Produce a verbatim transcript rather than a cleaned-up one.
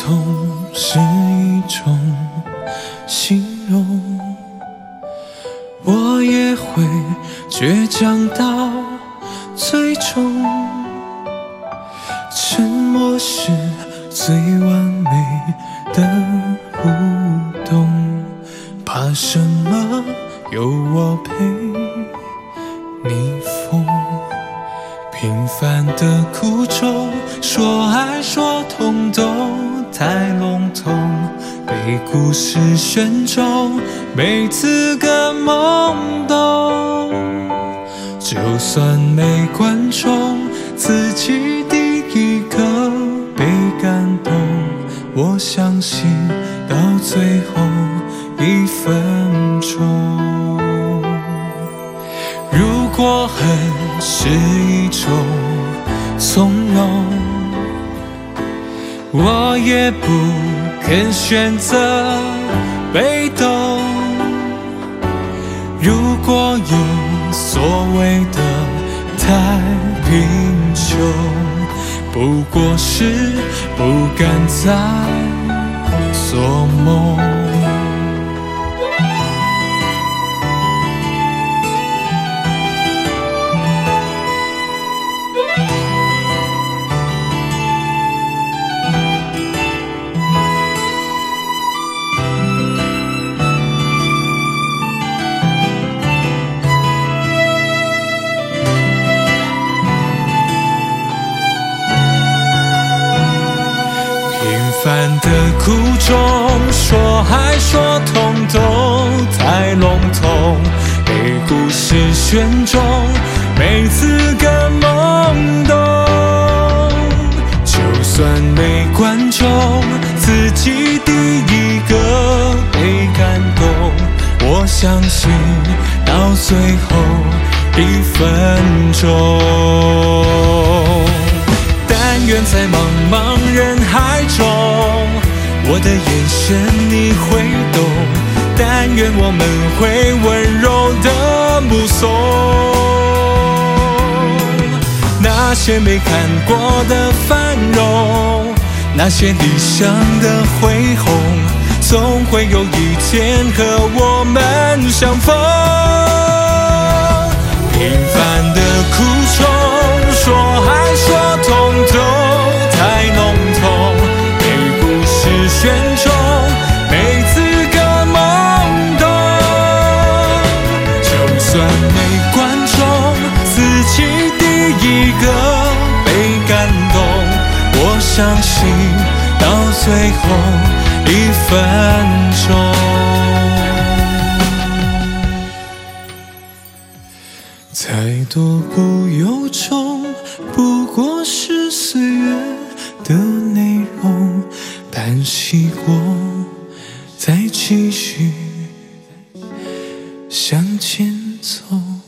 痛是一种形容，我也会倔强到最终。沉默是最完美的互动，怕什么有我陪你疯。平凡的苦衷，说爱说痛都太笼统，被故事选中，没资格懵懂。就算没观众，自己第一个被感动，我相信到最后一分钟。如果恨是一种从容，我也不肯选择被动。如果有所谓的太贫穷，不过是不敢再做梦。平凡的苦衷，说爱说痛都太笼统，被故事选中，没资格懵懂。就算没观众，自己第一个被感动，我相信到最后一分钟。但愿在茫茫人海中，我的眼神你会懂。但愿我们会温柔的目送，那些没看过的繁荣，那些理想的恢宏，总会有一天和我们相逢。平凡的苦衷，说爱说痛都太笼统，被故事选中，没资格懵懂。就算没观众，自己第一个被感动，我相信到最后一分钟。再多不由衷，不过是岁月的内容，叹息过，再继续向前走。